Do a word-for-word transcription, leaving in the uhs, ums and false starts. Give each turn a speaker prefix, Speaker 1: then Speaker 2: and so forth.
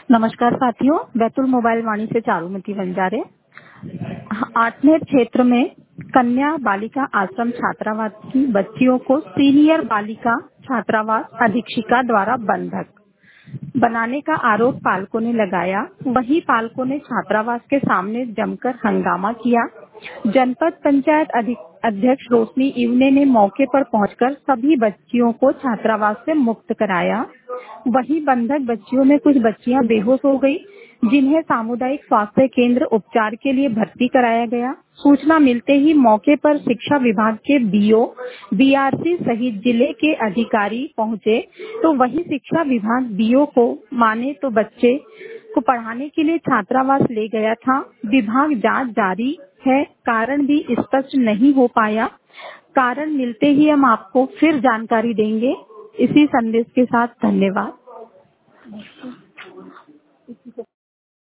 Speaker 1: नमस्कार साथियों, बैतुल मोबाइल वाणी से चारुमती बंजारे। आठनेर क्षेत्र में कन्या बालिका आश्रम छात्रावास की बच्चियों को सीनियर बालिका छात्रावास अधीक्षिका द्वारा बंधक बनाने का आरोप पालकों ने लगाया। वहीं पालकों ने छात्रावास के सामने जमकर हंगामा किया। जनपद पंचायत अध्यक्ष रोशनी इवने ने मौके पर पहुंचकर सभी बच्चियों को छात्रावास से मुक्त कराया। वहीं बंधक बच्चियों में कुछ बच्चियां बेहोश हो गई, जिन्हें सामुदायिक स्वास्थ्य केंद्र उपचार के लिए भर्ती कराया गया। सूचना मिलते ही मौके पर शिक्षा विभाग के बीओ, बीआरसी सहित जिले के अधिकारी पहुंचे, तो वही शिक्षा विभाग बीओ को माने तो बच्चे को पढ़ाने के लिए छात्रावास ले गया था। विभाग जांच जारी है, कारण भी स्पष्ट नहीं हो पाया। कारण मिलते ही हम आपको फिर जानकारी देंगे। इसी संदेश के साथ धन्यवाद।